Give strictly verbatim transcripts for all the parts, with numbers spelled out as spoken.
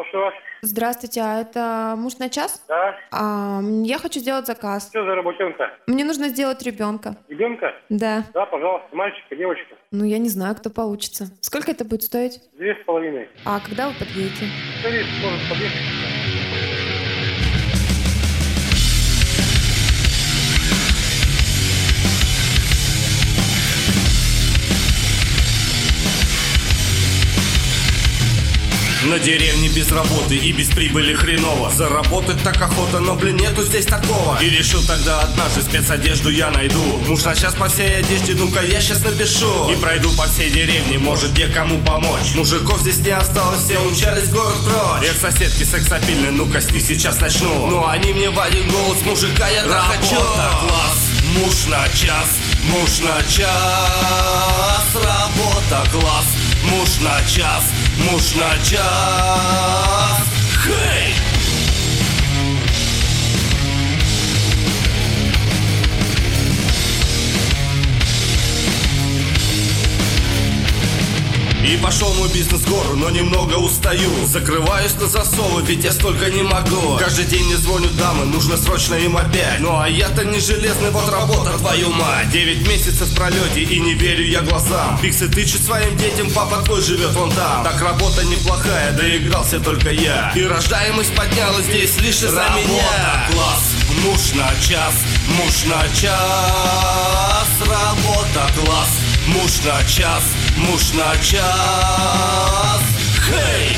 Слушаю вас. Здравствуйте, а это муж на час? Да. А, м, я хочу сделать заказ. Что за работенка? Мне нужно сделать ребенка. Ребенка? Да. Да, пожалуйста. Мальчика, девочка? Ну, я не знаю, кто получится. Сколько это будет стоить? Две с половиной. А когда вы подъедете? Скорее, может подъехать. На деревне без работы и без прибыли хреново. Заработать так охота, но блин нету здесь такого. И решил тогда однажды спецодежду я найду. Муж на час по всей одежде, ну-ка я сейчас напишу. И пройду по всей деревне, может где кому помочь. Мужиков здесь не осталось, все умчались в город прочь. Эх, соседки сексапильные, ну-ка с них сейчас начну. Ну они мне в один голос, мужика я так хочу. Работа, класс, муж на час, муж на час. Работа, класс, муж на час, муж на час. Хей! И пошел мой бизнес в гору, но немного устаю. Закрываюсь на засовы, ведь я столько не могу. Каждый день мне звонят дамы, нужно срочно им опять. Ну а я-то не железный, вот работа, твою мать. Девять месяцев в пролете и не верю я глазам. Пиксы тычет своим детям, папа твой живет вон там. Так работа неплохая, доигрался только я. И рождаемость поднялась здесь лишь из-за меня. Класс, муж на час, муж на час. Работа, класс, муж на час, муж на час. Хей!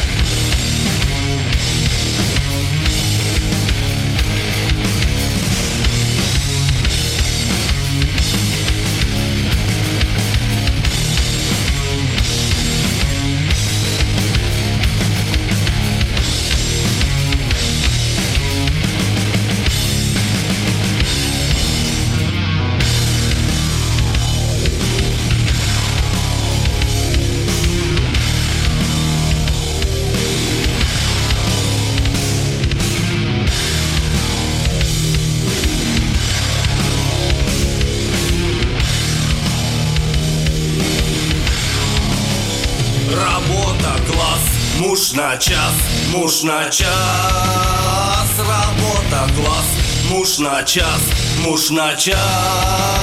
Работа, класс, муж на час, муж на час. Работа, класс, муж на час, муж на час.